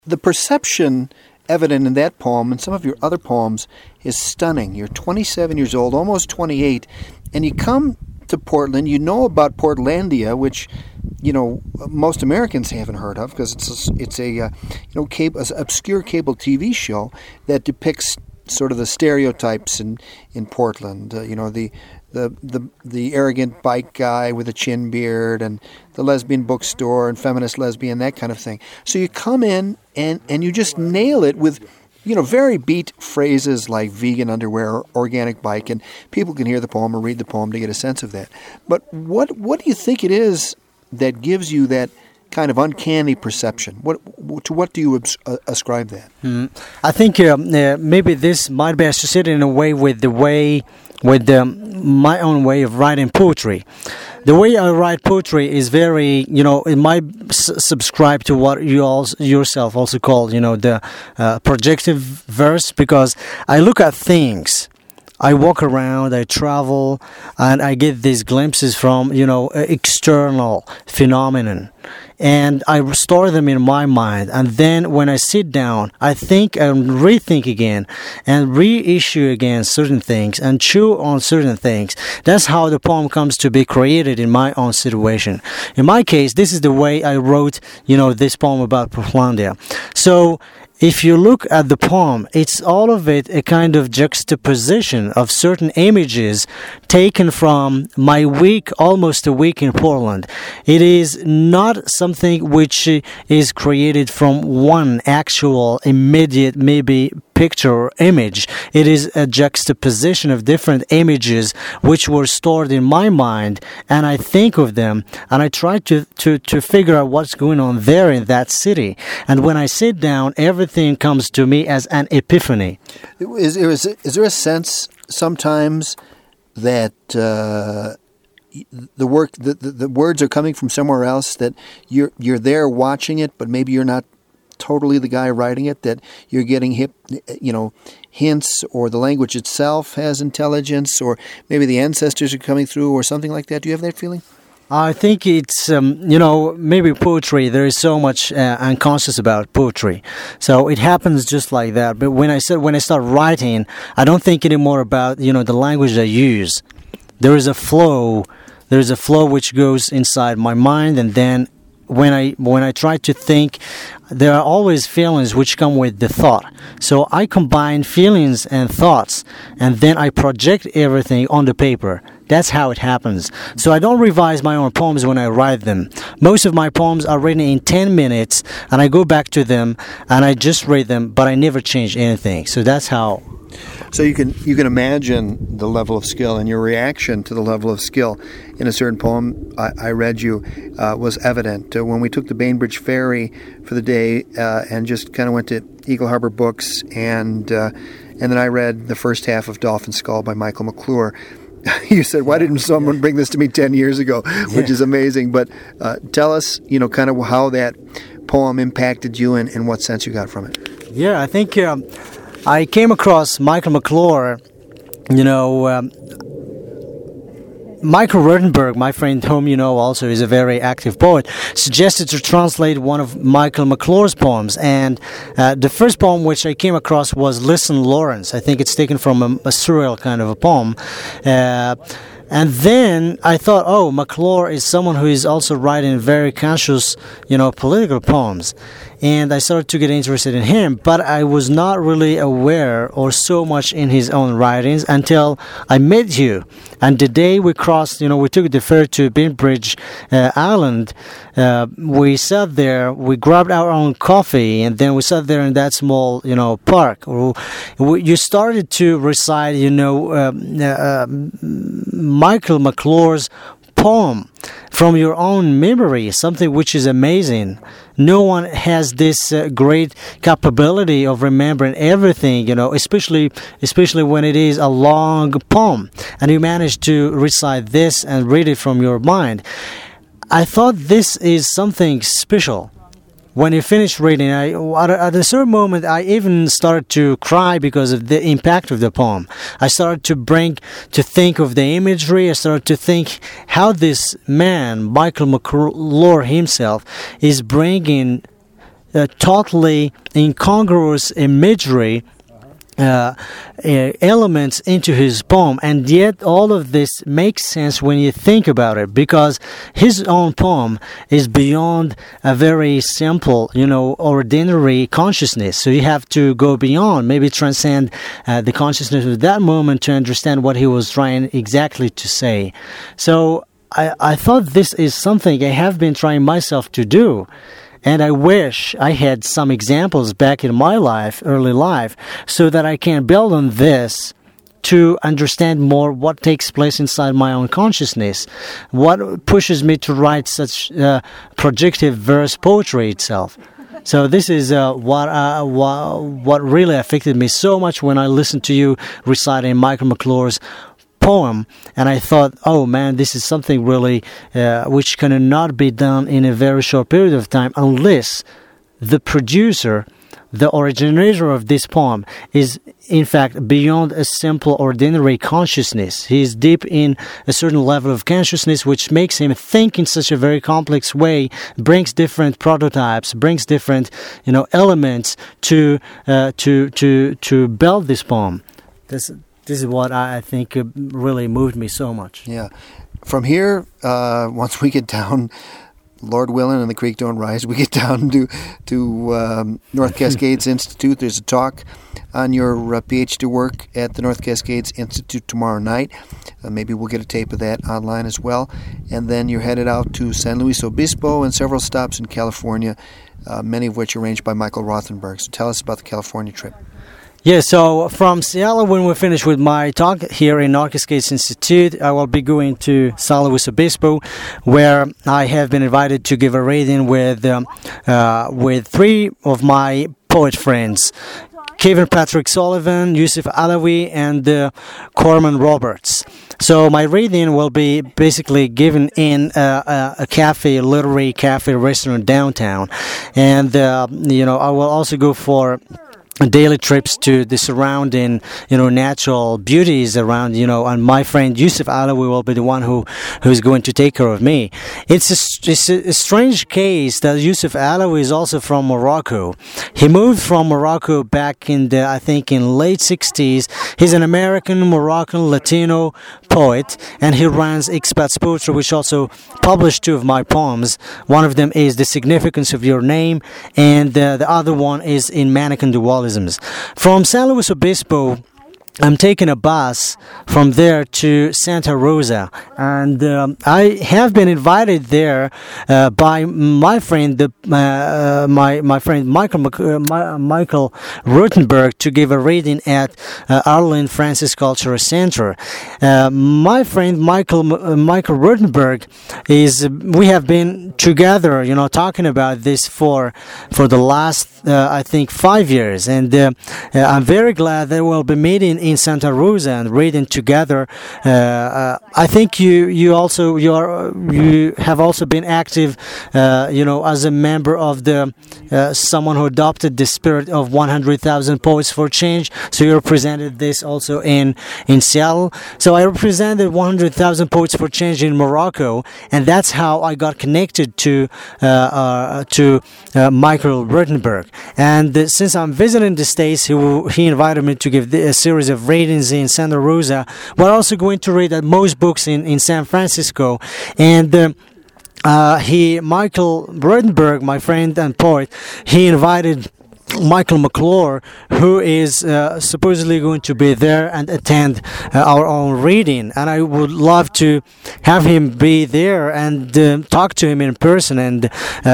The perception evident in that poem and some of your other poems is stunning. You're 27 years old, almost 28, and you come to Portland. You know about Portlandia, which most Americans haven't heard of because it's a obscure cable TV show that depicts sort of the stereotypes in Portland. The arrogant bike guy with a chin beard and the lesbian bookstore and feminist lesbian, that kind of thing. So you come in and you just nail it with, very beat phrases like vegan underwear or organic bike, and people can hear the poem or read the poem to get a sense of that. But what do you think it is that gives you that kind of uncanny perception? To what do you ascribe that? I think maybe this might be associated in a way with my own way of writing poetry. The way I write poetry is very, it might subscribe to what you yourself also call, the projective verse, because I look at things. I walk around, I travel, and I get these glimpses from, external phenomenon. And I store them in my mind. And then when I sit down, I think and rethink again and reissue again certain things and chew on certain things. That's how the poem comes to be created in my own situation. In my case, this is the way I wrote, this poem about Portlandia. So if you look at the poem, it's all of it a kind of juxtaposition of certain images taken from my week, almost a week in Portland. It is not something which is created from one actual immediate maybe picture or image. It is a juxtaposition of different images which were stored in my mind, and I think of them and I try to figure out what's going on there in that city. And when I sit down, everything comes to me as an epiphany. Is there a sense sometimes that the words are coming from somewhere else, that you're there watching it, but maybe you're not totally the guy writing it, that you're getting hints, or the language itself has intelligence, or maybe the ancestors are coming through or something like that? Do you have that feeling? I think it's, maybe poetry, there is so much unconscious about poetry. So it happens just like that. But when I start writing, I don't think anymore about, the language I use. There is a flow which goes inside my mind, and then when I try to think, there are always feelings which come with the thought. So I combine feelings and thoughts, and then I project everything on the paper. That's how it happens. So I don't revise my own poems when I write them. Most of my poems are written in 10 minutes, and I go back to them, and I just read them, but I never change anything. So that's how. So you can imagine the level of skill, and your reaction to the level of skill in a certain poem I read you was evident. When we took the Bainbridge Ferry for the day and just kind of went to Eagle Harbor Books, and then I read the first half of Dolphin Skull by Michael McClure. You said, why didn't someone bring this to me 10 years ago, which is amazing. But tell us, kind of how that poem impacted you and what sense you got from it. Yeah, I think I came across Michael McClure, Michael Rodenberg, my friend whom you know also is a very active poet, suggested to translate one of Michael McClure's poems. And the first poem which I came across was Listen Lawrence. I think it's taken from a surreal kind of a poem. And then I thought, McClure is someone who is also writing very conscious, political poems. And I started to get interested in him, but I was not really aware or so much in his own writings until I met you. And the day we crossed, we took the ferry to Bainbridge Island. We sat there, we grabbed our own coffee, and then we sat there in that small, park. You started to recite, Michael McClure's poem from your own memory, something which is amazing. No one has this great capability of remembering everything, especially when it is a long poem, and you manage to recite this and read it from your mind. I thought this is something special. When you finish reading, at a certain moment, I even started to cry because of the impact of the poem. I started to think of the imagery. I started to think how this man, Michael McClure himself, is bringing totally incongruous imagery elements into his poem, and yet all of this makes sense when you think about it, because his own poem is beyond a very simple, ordinary consciousness. So you have to go beyond, maybe transcend the consciousness of that moment to understand what he was trying exactly to say. So I thought this is something I have been trying myself to do. And I wish I had some examples back in my life, early life, so that I can build on this to understand more what takes place inside my own consciousness, what pushes me to write such projective verse poetry itself. So this is what really affected me so much when I listened to you reciting Michael McClure's poem, and I thought, oh man, this is something really which cannot be done in a very short period of time unless the producer, the originator of this poem, is in fact beyond a simple ordinary consciousness. He is deep in a certain level of consciousness which makes him think in such a very complex way, brings different prototypes, brings different elements to build this poem. This is what I think really moved me so much. Yeah. From here, once we get down, Lord willing and the creek don't rise, we get down to North Cascades Institute. There's a talk on your PhD work at the North Cascades Institute tomorrow night. Maybe we'll get a tape of that online as well. And then you're headed out to San Luis Obispo and several stops in California, many of which arranged by Michael Rothenberg. So tell us about the California trip. Yeah, so from Seattle, when we finish with my talk here in North Cascades Institute, I will be going to San Luis Obispo, where I have been invited to give a reading with three of my poet friends, Kevin Patrick Sullivan, Yusuf Alawi, and Corman Roberts. So my reading will be basically given in a cafe, a literary cafe restaurant downtown, and I will also go for daily trips to the surrounding, natural beauties around, and my friend Yusuf Alawi will be the one who's going to take care of me. It's a strange case that Yusuf Alawi is also from Morocco. He moved from Morocco back in in late 60s. He's an American, Moroccan, Latino poet, and he runs Expats Poetry, which also published two of my poems. One of them is The Significance of Your Name, and the other one is In Mannequin Dualisms. From San Luis Obispo, I'm taking a bus from there to Santa Rosa, and I have been invited there by my friend, my friend Michael Rothenberg, to give a reading at Arlen Francis Cultural Center. My friend Michael Rothenberg we have been together, talking about this for the last 5 years, and I'm very glad that we'll be meeting in Santa Rosa and reading together. I think you have also been active, as a member of the someone who adopted the spirit of 100,000 Poets for Change. So you represented this also in Seattle. So I represented 100,000 Poets for Change in Morocco, and that's how I got connected to Michael Rothenberg. And since I'm visiting the States, he invited me to give a series of readings in Santa Rosa. We're also going to read at most books in San Francisco. And Michael Rothenberg, my friend and poet, he invited Michael McClure, who is supposedly going to be there and attend our own reading, and I would love to have him be there and talk to him in person and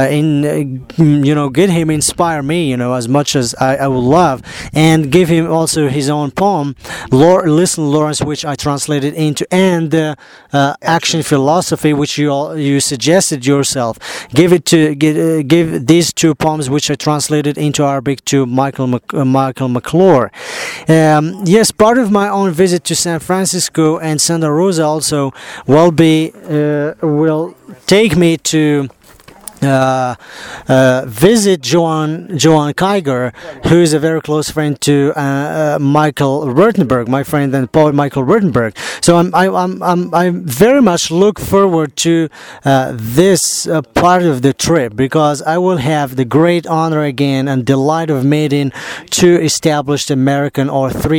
get him inspire me, as much as I would love, and give him also his own poem, Listen Lawrence, which I translated into, and Action Philosophy, which you suggested yourself. Give these two poems, which I translated into Arabic, to Michael McClure. Yes, part of my own visit to San Francisco and Santa Rosa also will take me to visit Johann Kiger, who is a very close friend to Michael Rutenberg, my friend and poet Michael Rutenberg. So I very much look forward to this part of the trip, because I will have the great honor again and delight of meeting three established American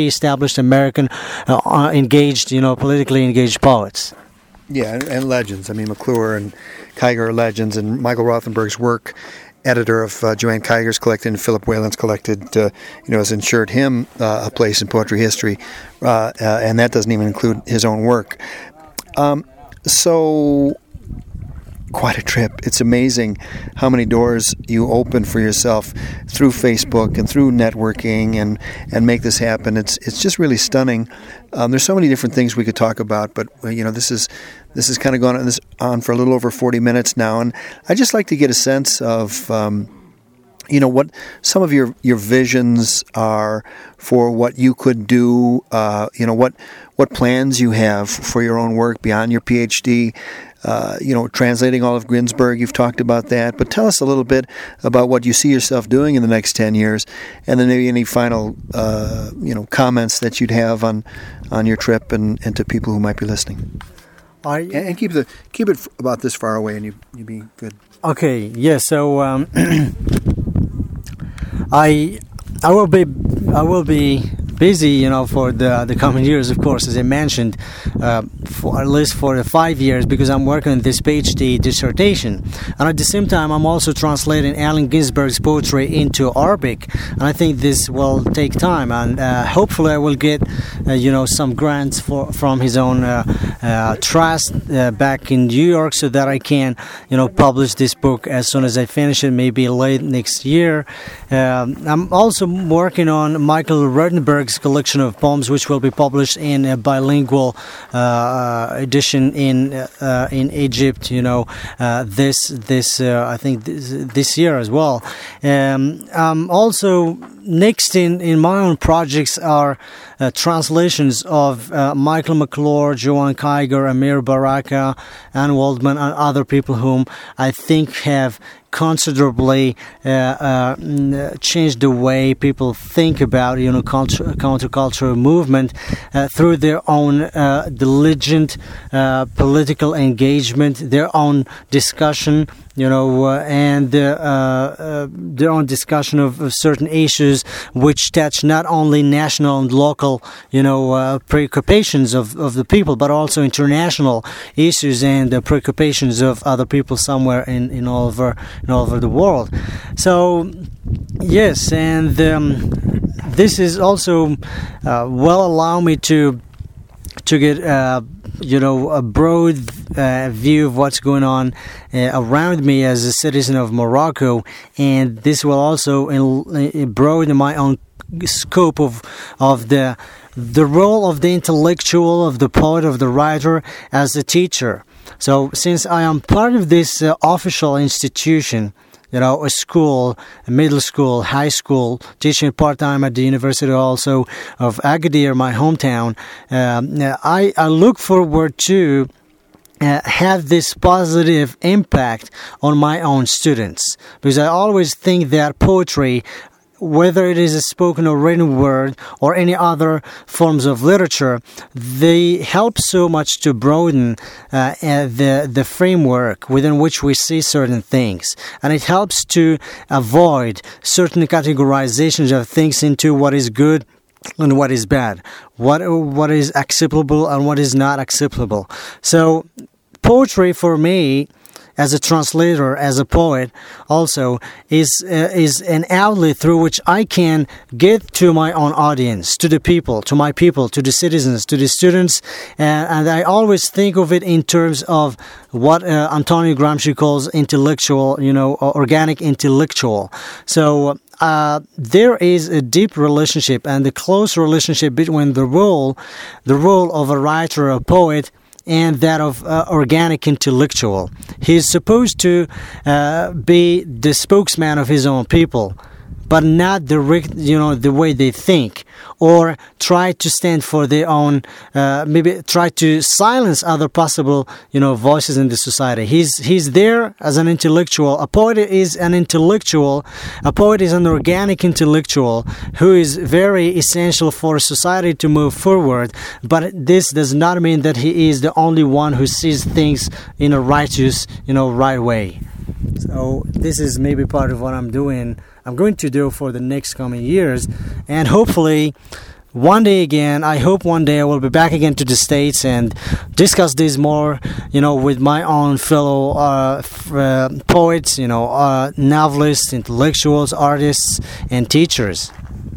engaged, politically engaged poets. Yeah, and legends. I mean, McClure and Kiger are legends, and Michael Rothenberg's work, editor of Joanne Kiger's collected and Philip Whalen's collected, has ensured him a place in poetry history, and that doesn't even include his own work. So, quite a trip. It's amazing how many doors you open for yourself through Facebook and through networking and make this happen. It's just really stunning. There's so many different things we could talk about, but this has kind of gone on for a little over 40 minutes now, and I'd just like to get a sense of what some of your visions are for what you could do. What plans you have for your own work beyond your PhD. Translating all of Ginsberg, you've talked about that, but tell us a little bit about what you see yourself doing in the next 10 years, and then maybe any final, comments that you'd have on your trip and to people who might be listening. And keep it about this far away, and you'd be good. Okay, yeah. So I will be busy, for the coming years, of course, as I mentioned, for at least for the 5 years, because I'm working on this PhD dissertation, and at the same time I'm also translating Allen Ginsberg's poetry into Arabic, and I think this will take time, and hopefully I will get some grants from his own trust back in New York, so that I can publish this book as soon as I finish it, maybe late next year. I'm also working on Michael Rutenberg's collection of poems, which will be published in a bilingual edition in Egypt. I think this year as well. Also, next in my own projects are translations of Michael McClure, Joanne Kiger, Amir Baraka, Anne Waldman, and other people whom I think have considerably changed the way people think about countercultural movement through their own diligent political engagement, their own discussion, and their own discussion of certain issues which touch not only national and local, preoccupations of the people, but also international issues and the preoccupations of other people somewhere in all over the world. So, yes, and this is also will allow me to get a broad view of what's going on around me as a citizen of Morocco, and this will also broaden my own scope of the role of the intellectual, of the poet, of the writer as a teacher. So since I am part of this official institution, a school, a middle school, high school, teaching part-time at the University also of Agadir, my hometown, I look forward to have this positive impact on my own students, because I always think that poetry, whether it is a spoken or written word or any other forms of literature, they help so much to broaden the framework within which we see certain things. And it helps to avoid certain categorizations of things into what is good and what is bad, what is acceptable and what is not acceptable. So poetry for me, as a translator, as a poet, also is an outlet through which I can get to my own audience, to the people, to the citizens, to the students, and I always think of it in terms of what Antonio Gramsci calls intellectual, organic intellectual. So there is a deep relationship and a close relationship between the role of a writer, a poet, and that of organic intellectual. He is supposed to be the spokesman of his own people, but not the way they think, or try to stand for their own, maybe try to silence other possible, voices in the society. He's there as an intellectual. A poet is an intellectual. A poet is an organic intellectual who is very essential for society to move forward. But this does not mean that he is the only one who sees things in a righteous, right way. So this is maybe part of what I'm going to do for the next coming years, and hopefully I hope one day I will be back again to the States and discuss this more, with my own fellow poets, novelists, intellectuals, artists, and teachers.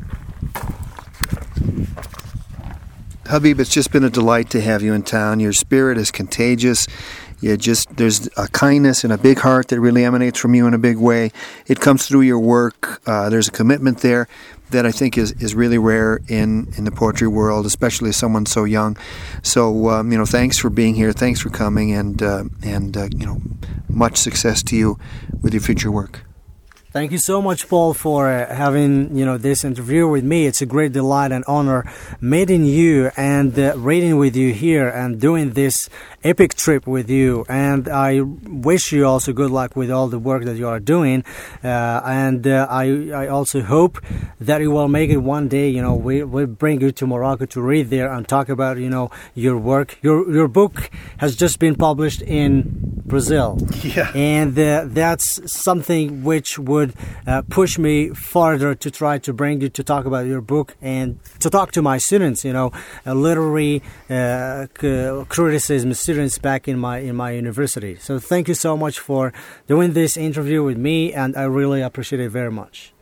Habib, it's just been a delight to have you in town. Your spirit is contagious. There's a kindness and a big heart that really emanates from you in a big way. It comes through your work. There's a commitment there that I think is really rare in the poetry world, especially as someone so young. So, thanks for being here. Thanks for coming, and much success to you with your future work. Thank you so much, Paul, for having this interview with me. It's a great delight and honor meeting you and reading with you here and doing this epic trip with you. And I wish you also good luck with all the work that you are doing. And I also hope that you will make it one day. We'll bring you to Morocco to read there and talk about your work. Your book has just been published in Brazil. Yeah. And that's something which would push me farther to try to bring you to talk about your book and to talk to my students, literary criticism students back in my university. So thank you so much for doing this interview with me, and I really appreciate it very much.